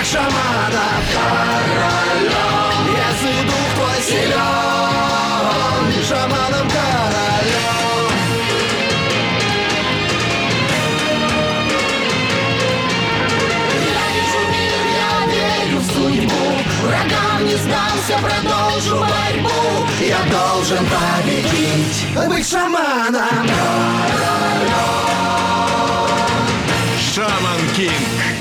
шаманом, королем. Если дух твой силен, шаманом, королем. Я вижу мир, я верю в судьбу, врагам не сдамся, продолжу борьбу. Я должен победить, быть шаманом, королем. Шаман Кинг.